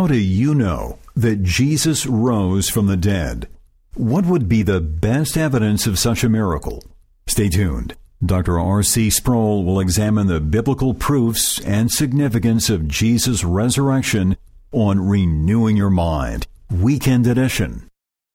How do you know that Jesus rose from the dead? What would be the best evidence of such a miracle? Stay tuned. Dr. R.C. Sproul will examine the biblical proofs and significance of Jesus' resurrection on Renewing Your Mind, Weekend Edition.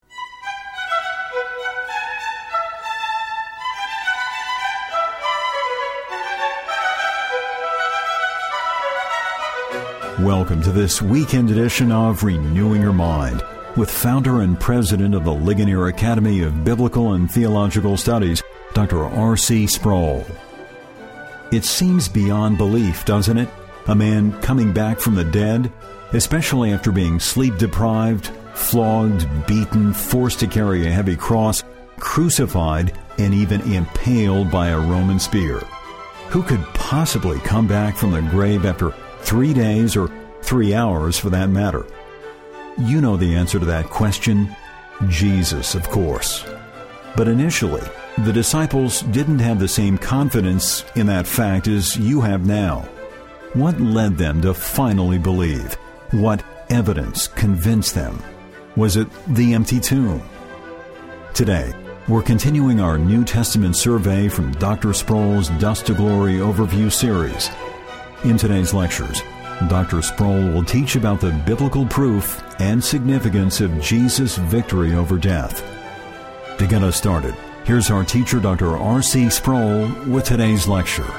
Welcome to this weekend edition of Renewing Your Mind with founder and president of the Ligonier Academy of Biblical and Theological Studies, Dr. R.C. Sproul. It seems beyond belief, doesn't it? A man coming back from the dead, especially after being sleep-deprived, flogged, beaten, forced to carry a heavy cross, crucified, and even impaled by a Roman spear. Who could possibly come back from the grave after 3 days or 3 hours for that matter? You know the answer to that question. Jesus, of course. But initially, the disciples didn't have the same confidence in that fact as you have now. What led them to finally believe? What evidence convinced them? Was it the empty tomb? Today, we're continuing our New Testament survey from Dr. Sproul's Dust to Glory overview series. In today's lectures, Dr. Sproul will teach about the biblical proof and significance of Jesus' victory over death. To get us started, here's our teacher, Dr. R.C. Sproul, with today's lecture.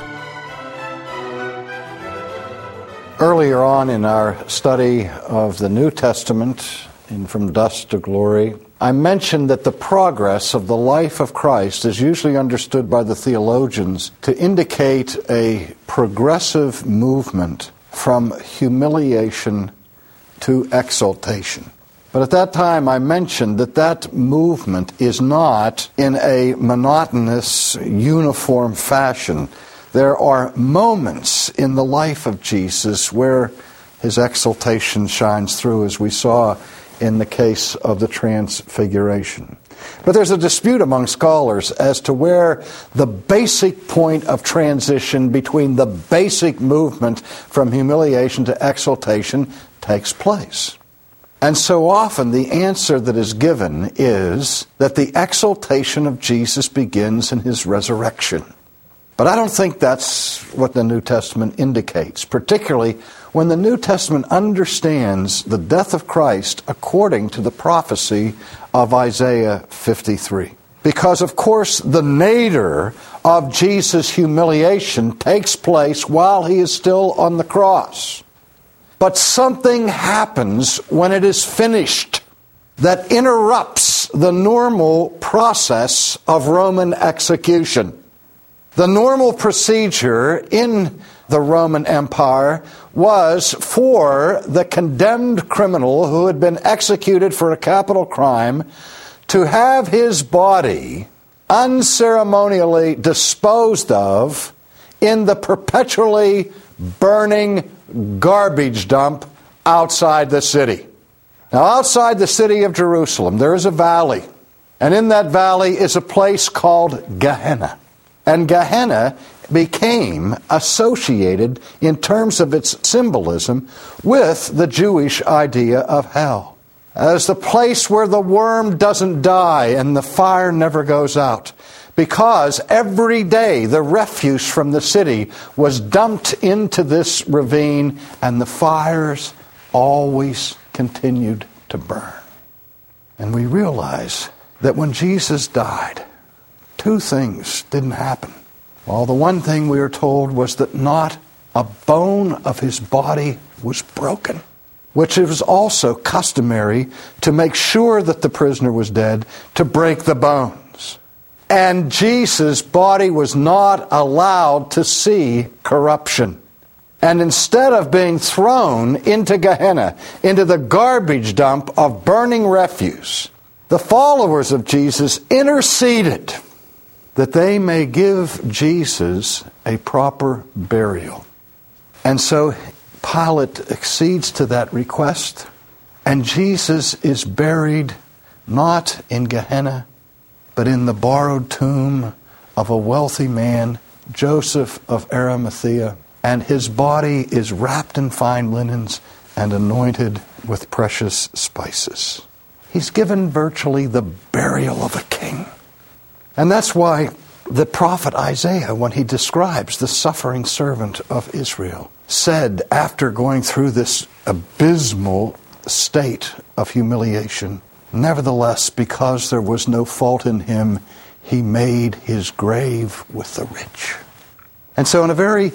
Earlier on in our study of the New Testament, in From Dust to Glory, I mentioned that the progress of the life of Christ is usually understood by the theologians to indicate a progressive movement from humiliation to exaltation. But at that time I mentioned that that movement is not in a monotonous, uniform fashion. There are moments in the life of Jesus where his exaltation shines through, as we saw in the case of the Transfiguration. But there's a dispute among scholars as to where the basic point of transition between the basic movement from humiliation to exaltation takes place. And so often the answer that is given is that the exaltation of Jesus begins in his resurrection. But I don't think that's what the New Testament indicates, particularly when the New Testament understands the death of Christ according to the prophecy of Isaiah 53. Because, of course, the nadir of Jesus' humiliation takes place while he is still on the cross. But something happens when it is finished that interrupts the normal process of Roman execution. The normal procedure in the Roman Empire was for the condemned criminal who had been executed for a capital crime to have his body unceremonially disposed of in the perpetually burning garbage dump outside the city. Now, outside the city of Jerusalem, there is a valley, and in that valley is a place called Gehenna. And Gehenna became associated, in terms of its symbolism, with the Jewish idea of hell, as the place where the worm doesn't die and the fire never goes out, because every day the refuse from the city was dumped into this ravine and the fires always continued to burn. And we realize that when Jesus died, two things didn't happen. Well, the one thing we are told was that not a bone of his body was broken, which it was also customary to make sure that the prisoner was dead, to break the bones. And Jesus' body was not allowed to see corruption. And instead of being thrown into Gehenna, into the garbage dump of burning refuse, the followers of Jesus interceded that they may give Jesus a proper burial. And so Pilate accedes to that request, and Jesus is buried not in Gehenna, but in the borrowed tomb of a wealthy man, Joseph of Arimathea, and his body is wrapped in fine linens and anointed with precious spices. He's given virtually the burial of a king. And that's why the prophet Isaiah, when he describes the suffering servant of Israel, said after going through this abysmal state of humiliation, nevertheless, because there was no fault in him, he made his grave with the rich. And so in a very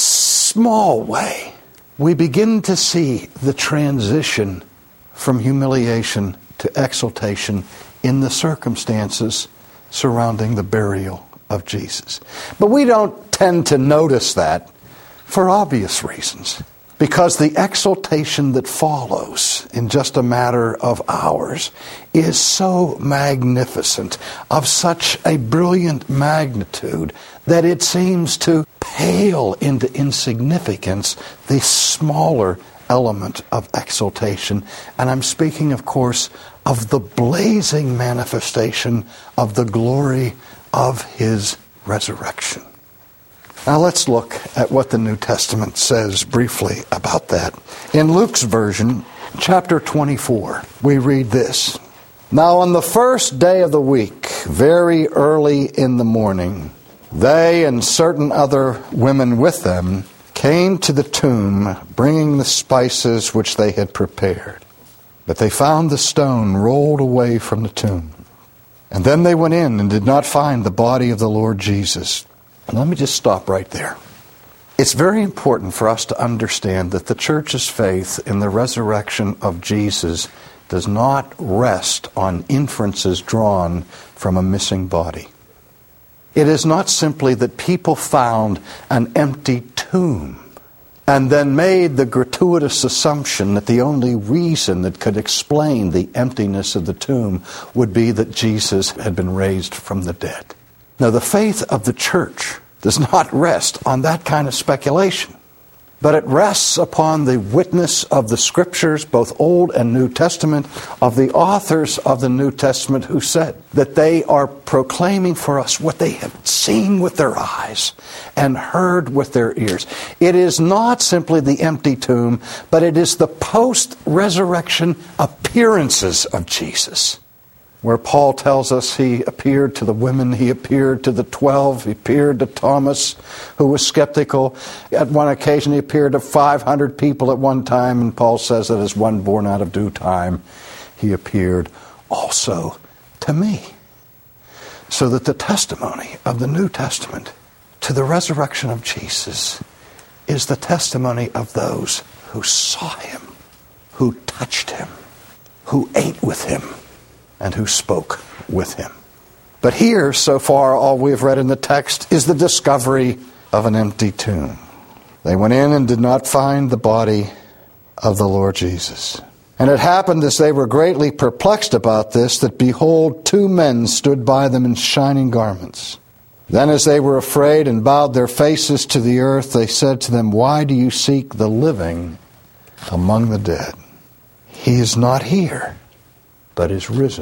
small way, we begin to see the transition from humiliation to exaltation in the circumstances surrounding the burial of Jesus. But we don't tend to notice that for obvious reasons, because the exaltation that follows in just a matter of hours is so magnificent, of such a brilliant magnitude, that it seems to pale into insignificance the smaller element of exaltation. And I'm speaking, of course, of the blazing manifestation of the glory of his resurrection. Now let's look at what the New Testament says briefly about that. In Luke's version, chapter 24, we read this. Now on the first day of the week, very early in the morning, they and certain other women with them came to the tomb, bringing the spices which they had prepared. But they found the stone rolled away from the tomb. And then they went in and did not find the body of the Lord Jesus. And let me just stop right there. It's very important for us to understand that the church's faith in the resurrection of Jesus does not rest on inferences drawn from a missing body. It is not simply that people found an empty tomb and then made the gratuitous assumption that the only reason that could explain the emptiness of the tomb would be that Jesus had been raised from the dead. Now, the faith of the church does not rest on that kind of speculation, but it rests upon the witness of the Scriptures, both Old and New Testament, of the authors of the New Testament who said that they are proclaiming for us what they have seen with their eyes and heard with their ears. It is not simply the empty tomb, but it is the post-resurrection appearances of Jesus, where Paul tells us he appeared to the women, he appeared to the 12, he appeared to Thomas, who was skeptical. At one occasion he appeared to 500 people at one time, and Paul says that as one born out of due time, he appeared also to me. So that the testimony of the New Testament to the resurrection of Jesus is the testimony of those who saw him, who touched him, who ate with him, and who spoke with him. But here, so far, all we have read in the text is the discovery of an empty tomb. They went in and did not find the body of the Lord Jesus. And it happened as they were greatly perplexed about this, that behold, 2 men stood by them in shining garments. Then as they were afraid and bowed their faces to the earth, they said to them, Why do you seek the living among the dead? He is not here, but is risen.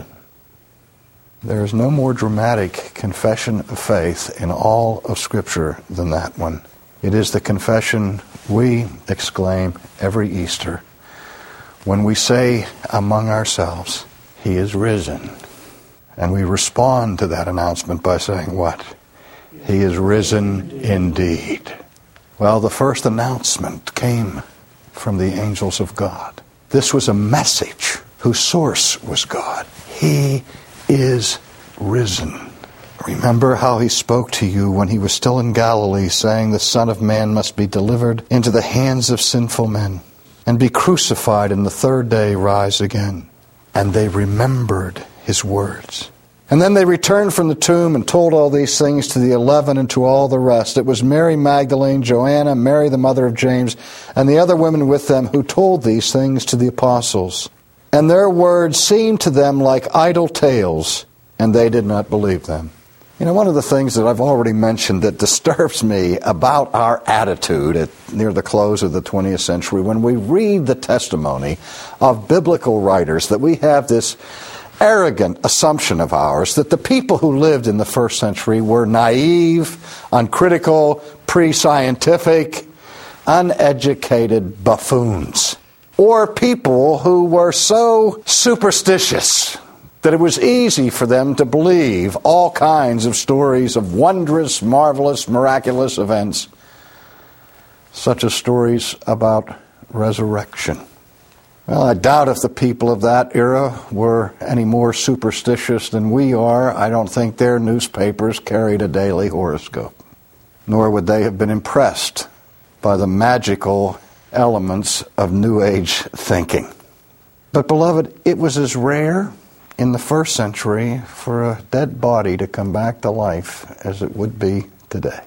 There is no more dramatic confession of faith in all of Scripture than that one. It is the confession we exclaim every Easter when we say among ourselves, He is risen. And we respond to that announcement by saying what? He is risen indeed. Well, the first announcement came from the angels of God. This was a message whose source was God. He is risen. Remember how he spoke to you when he was still in Galilee, saying, The Son of Man must be delivered into the hands of sinful men and be crucified, and the third day rise again. And they remembered his words. And then they returned from the tomb and told all these things to the 11 and to all the rest. It was Mary Magdalene, Joanna, Mary the mother of James, and the other women with them who told these things to the apostles. And their words seemed to them like idle tales, and they did not believe them. You know, one of the things that I've already mentioned that disturbs me about our attitude near the close of the 20th century, when we read the testimony of biblical writers, that we have this arrogant assumption of ours that the people who lived in the first century were naive, uncritical, pre-scientific, uneducated buffoons. or people who were so superstitious that it was easy for them to believe all kinds of stories of wondrous, marvelous, miraculous events, such as stories about resurrection. Well, I doubt if the people of that era were any more superstitious than we are. I don't think their newspapers carried a daily horoscope, nor would they have been impressed by the magical elements of New Age thinking. But, beloved, it was as rare in the first century for a dead body to come back to life as it would be today.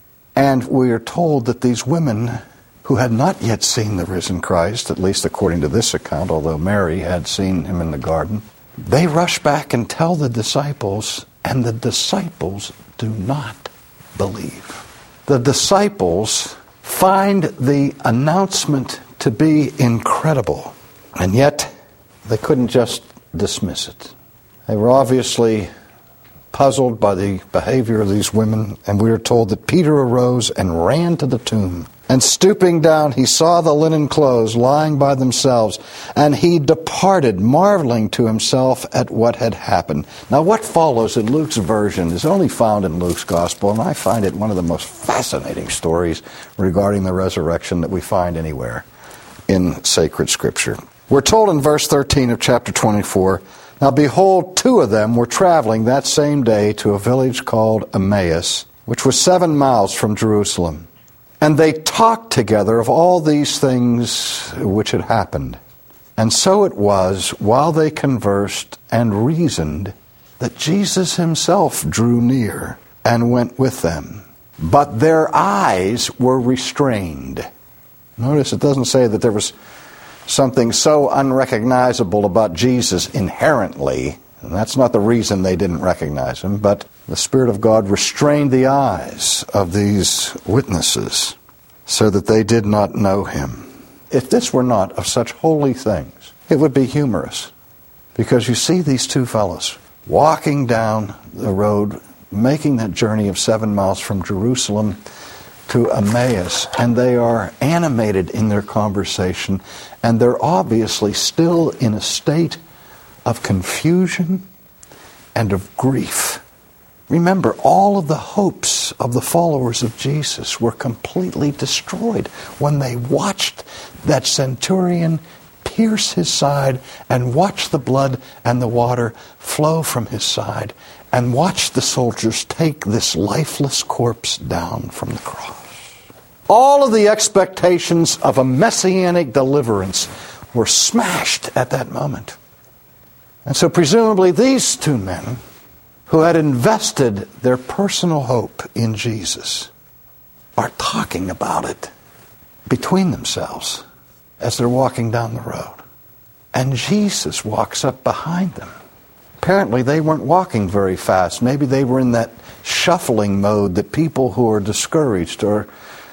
And we are told that these women who had not yet seen the risen Christ, at least according to this account, although Mary had seen him in the garden, they rush back and tell the disciples, and the disciples do not believe. The disciples find the announcement to be incredible, and yet they couldn't just dismiss it. They were obviously puzzled by the behavior of these women, and we are told that Peter arose and ran to the tomb. And stooping down, he saw the linen clothes lying by themselves, and he departed, marveling to himself at what had happened. Now, what follows in Luke's version is only found in Luke's Gospel, and I find it one of the most fascinating stories regarding the resurrection that we find anywhere in sacred Scripture. We're told in verse 13 of chapter 24, "Now behold, two of them were traveling that same day to a village called Emmaus, which was 7 miles from Jerusalem. And they talked together of all these things which had happened. And so it was, while they conversed and reasoned, that Jesus himself drew near and went with them. But their eyes were restrained." Notice it doesn't say that there was something so unrecognizable about Jesus inherently, and that's not the reason they didn't recognize him, but the Spirit of God restrained the eyes of these witnesses so that they did not know him. If this were not of such holy things, it would be humorous, because you see these two fellows walking down the road, making that journey of 7 miles from Jerusalem to Emmaus, and they are animated in their conversation, and they're obviously still in a state of confusion and of grief. Remember, all of the hopes of the followers of Jesus were completely destroyed when they watched that centurion pierce his side and watch the blood and the water flow from his side and watch the soldiers take this lifeless corpse down from the cross. All of the expectations of a messianic deliverance were smashed at that moment. And so presumably these two men, who had invested their personal hope in Jesus, are talking about it between themselves as they're walking down the road. And Jesus walks up behind them. Apparently they weren't walking very fast. Maybe they were in that shuffling mode that people who are discouraged are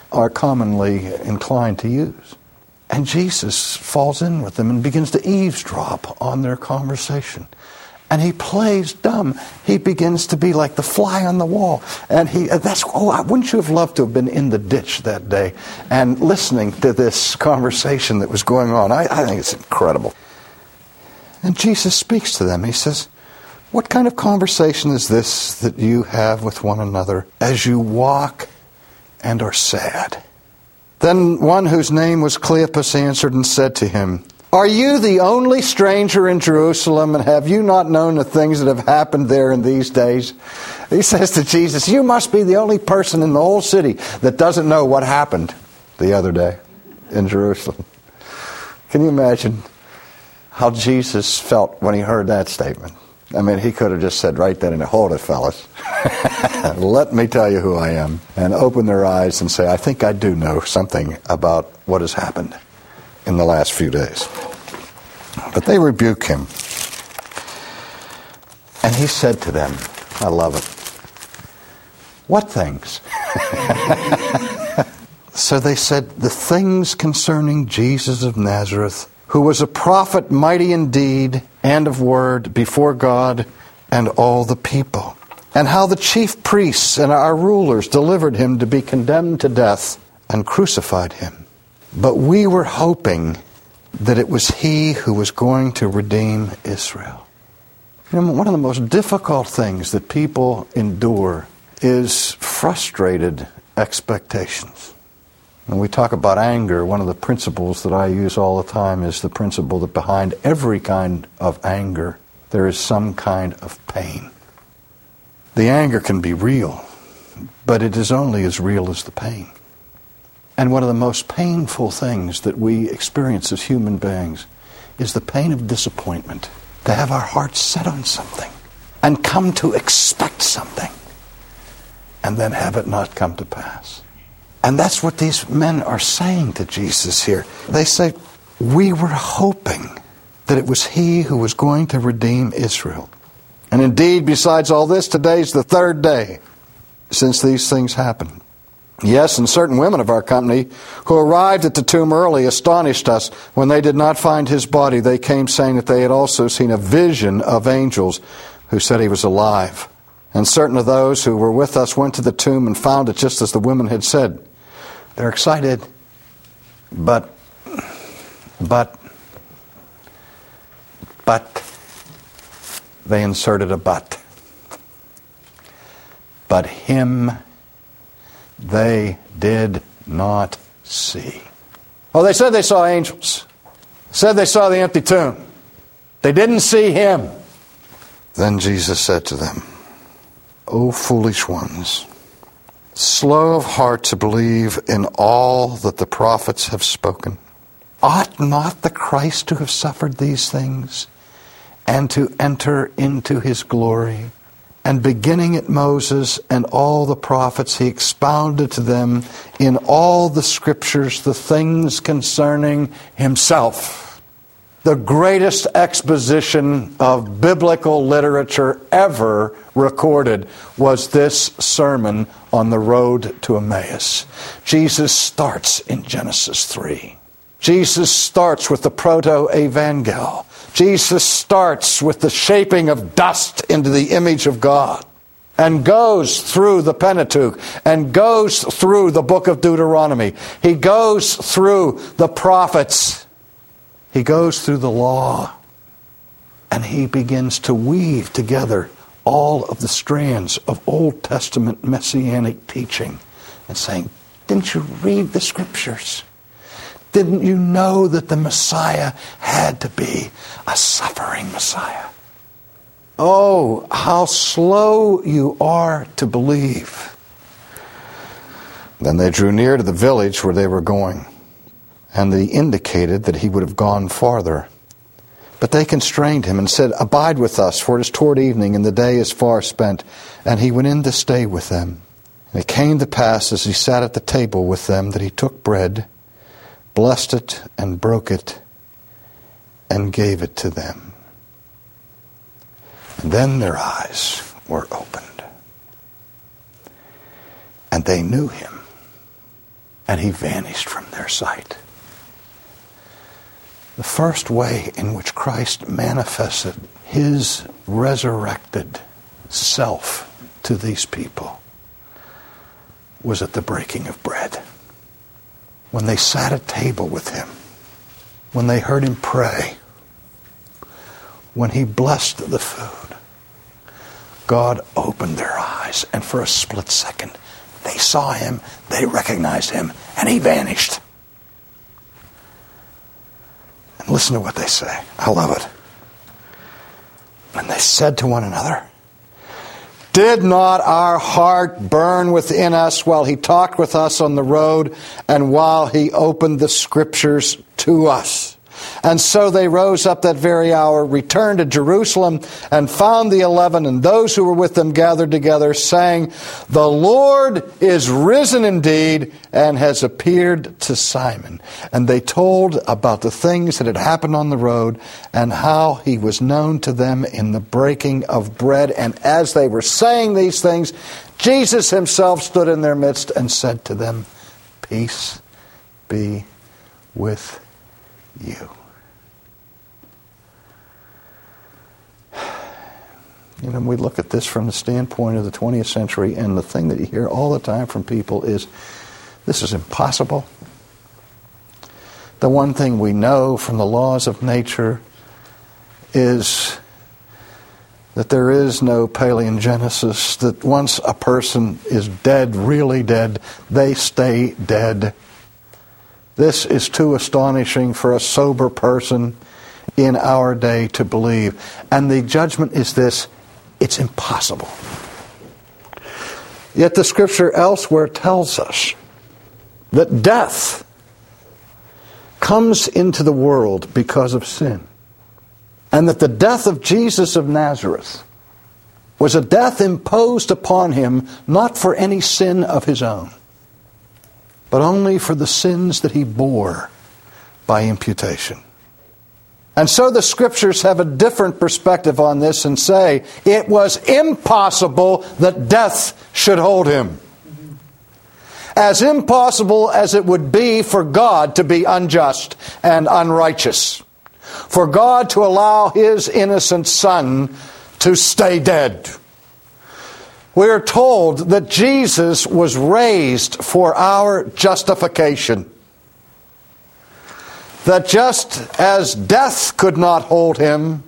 commonly inclined to use. And Jesus falls in with them and begins to eavesdrop on their conversation. And he plays dumb. He begins to be like the fly on the wall. And wouldn't you have loved to have been in the ditch that day and listening to this conversation that was going on? I think it's incredible. And Jesus speaks to them. He says, "What kind of conversation is this that you have with one another as you walk and are sad?" Then one whose name was Cleopas answered and said to him, "Are you the only stranger in Jerusalem, and have you not known the things that have happened there in these days?" He says to Jesus, "You must be the only person in the whole city that doesn't know what happened the other day in Jerusalem." Can you imagine how Jesus felt when he heard that statement? I mean, he could have just said right then and there, "Hold it, fellas. Let me tell you who I am," and open their eyes and say, "I think I do know something about what has happened in the last few days." But they rebuke him. And he said to them, I love it, "What things?" So they said, "The things concerning Jesus of Nazareth, who was a prophet, mighty in deed and of word before God and all the people, and how the chief priests and our rulers delivered him to be condemned to death and crucified him. But we were hoping that it was He who was going to redeem Israel. You know, one of the most difficult things that people endure is frustrated expectations. When we talk about anger, one of the principles that I use all the time is the principle that behind every kind of anger, there is some kind of pain. The anger can be real, but it is only as real as the pain. And one of the most painful things that we experience as human beings is the pain of disappointment. To have our hearts set on something and come to expect something and then have it not come to pass. And that's what these men are saying to Jesus here. They say, we were hoping that it was He who was going to redeem Israel. And indeed, besides all this, today's the third day since these things happened. Yes, and certain women of our company who arrived at the tomb early astonished us. When they did not find His body, they came saying that they had also seen a vision of angels who said He was alive. And certain of those who were with us went to the tomb and found it just as the women had said. They're excited, but they inserted a but. But Him they did not see. Oh, they said they saw angels. Said they saw the empty tomb. They didn't see Him. Then Jesus said to them, O foolish ones, slow of heart to believe in all that the prophets have spoken. Ought not the Christ to have suffered these things and to enter into His glory? And beginning at Moses and all the prophets, He expounded to them in all the Scriptures the things concerning Himself. The greatest exposition of biblical literature ever recorded was this sermon on the road to Emmaus. Jesus starts in Genesis 3. Jesus starts with the proto-evangel. Jesus starts with the shaping of dust into the image of God and goes through the Pentateuch and goes through the book of Deuteronomy. He goes through the prophets. He goes through the law. And He begins to weave together all of the strands of Old Testament messianic teaching and saying, didn't you read the Scriptures? Didn't you know that the Messiah had to be a suffering Messiah? Oh, how slow you are to believe. Then they drew near to the village where they were going, and they indicated that He would have gone farther. But they constrained Him and said, Abide with us, for it is toward evening, and the day is far spent. And He went in to stay with them. And it came to pass, as He sat at the table with them, that He took bread, blessed it, and broke it, and gave it to them. And then their eyes were opened. And they knew Him, and He vanished from their sight. The first way in which Christ manifested His resurrected self to these people was at the breaking of bread. When they sat at table with Him, when they heard Him pray, when He blessed the food, God opened their eyes, and for a split second, they saw Him, they recognized Him, and He vanished. And listen to what they say. I love it. And they said to one another, Did not our heart burn within us while He talked with us on the road and while He opened the Scriptures to us? And so they rose up that very hour, returned to Jerusalem, and found the 11 and those who were with them gathered together, saying, The Lord is risen indeed and has appeared to Simon. And they told about the things that had happened on the road and how He was known to them in the breaking of bread. And as they were saying these things, Jesus Himself stood in their midst and said to them, Peace be with you. You know, we look at this from the standpoint of the 20th century, and the thing that you hear all the time from people is, this is impossible. The one thing we know from the laws of nature is that there is no paleogenesis, that once a person is dead, really dead, they stay dead. This is too astonishing for a sober person in our day to believe. And the judgment is this: it's impossible. Yet the Scripture elsewhere tells us that death comes into the world because of sin. And that the death of Jesus of Nazareth was a death imposed upon him not for any sin of his own, but only for the sins that he bore by imputation. And so the Scriptures have a different perspective on this and say it was impossible that death should hold him. As impossible as it would be for God to be unjust and unrighteous, for God to allow His innocent Son to stay dead. We are told that Jesus was raised for our justification. That just as death could not hold Him,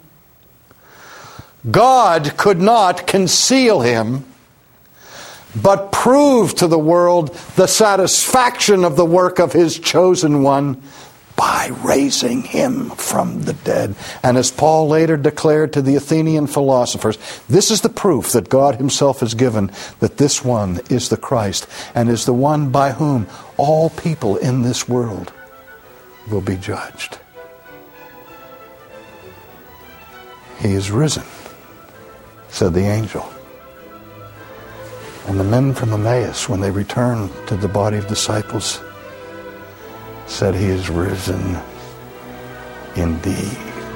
God could not conceal Him, but prove to the world the satisfaction of the work of His chosen one by raising Him from the dead. And as Paul later declared to the Athenian philosophers, this is the proof that God Himself has given that this one is the Christ and is the one by whom all people in this world will be judged. He is risen, said the angel. And the men from Emmaus, when they returned to the body of disciples, said, He is risen indeed.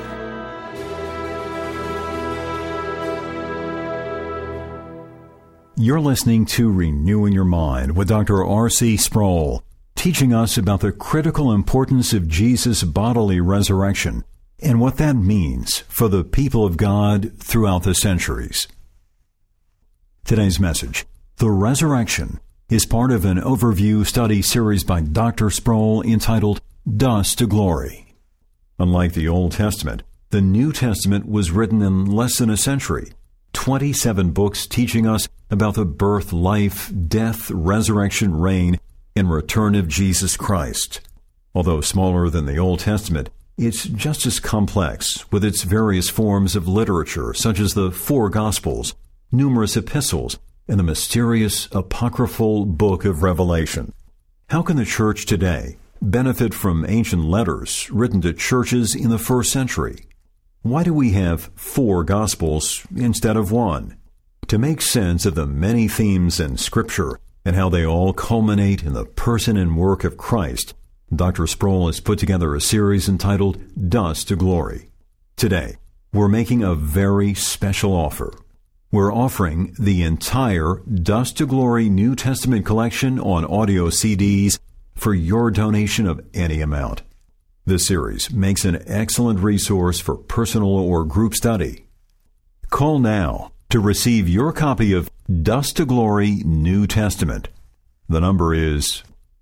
You're listening to Renewing Your Mind with Dr. R.C. Sproul, teaching us about the critical importance of Jesus' bodily resurrection and what that means for the people of God throughout the centuries. Today's message, The Resurrection, is part of an overview study series by Dr. Sproul entitled Dust to Glory. Unlike the Old Testament, the New Testament was written in less than a century. 27 books teaching us about the birth, life, death, resurrection, reign, and return of Jesus Christ. Although smaller than the Old Testament, it's just as complex with its various forms of literature, such as the 4 Gospels, numerous epistles, and the mysterious apocryphal book of Revelation. How can the church today benefit from ancient letters written to churches in the first century? Why do we have 4 Gospels instead of 1? To make sense of the many themes in Scripture and how they all culminate in the person and work of Christ, Dr. Sproul has put together a series entitled Dust to Glory. Today, we're making a very special offer. We're offering the entire Dust to Glory New Testament collection on audio CDs for your donation of any amount. This series makes an excellent resource for personal or group study. Call now to receive your copy of Dust to Glory New Testament. The number is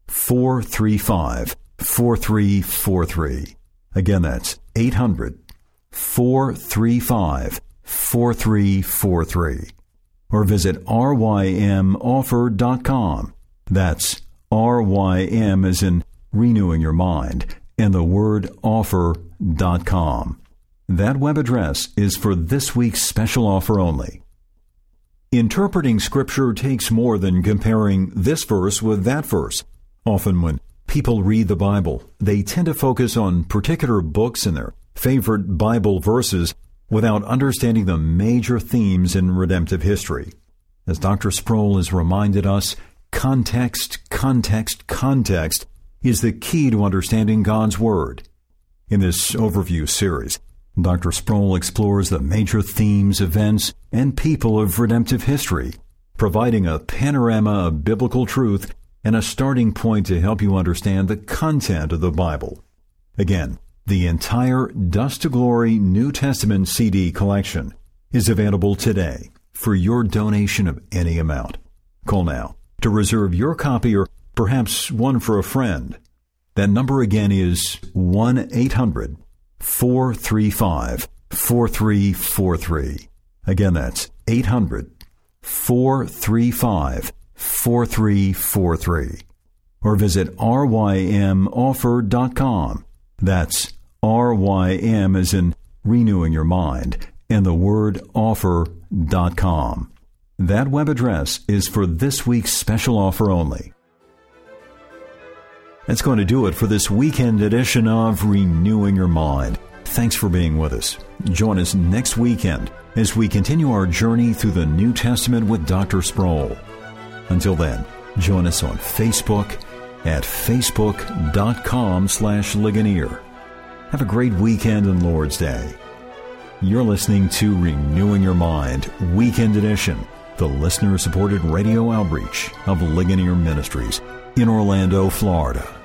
435-4343. Again, that's 800-435-4343. Or visit rymoffer.com. That's RYM as in renewing your mind, and the word offer.com. That web address is for this week's special offer only. Interpreting Scripture takes more than comparing this verse with that verse. Often when people read the Bible, they tend to focus on particular books and their favorite Bible verses without understanding the major themes in redemptive history. As Dr. Sproul has reminded us, context is the key to understanding God's Word. In this overview series, Dr. Sproul explores the major themes, events, and people of redemptive history, providing a panorama of biblical truth and a starting point to help you understand the content of the Bible. Again, the entire Dust to Glory New Testament CD collection is available today for your donation of any amount. Call now to reserve your copy or perhaps one for a friend. That number again is 1-800-435-4343. Again, that's 800-435-4343. Or visit rymoffer.com. That's RYM as in renewing your mind, and the word offer.com. That web address is for this week's special offer only. That's going to do it for this weekend edition of Renewing Your Mind. Thanks for being with us. Join us next weekend as we continue our journey through the New Testament with Dr. Sproul. Until then, join us on Facebook at facebook.com/Ligonier. Have a great weekend and Lord's Day. You're listening to Renewing Your Mind, Weekend Edition, the listener-supported radio outreach of Ligonier Ministries in Orlando, Florida.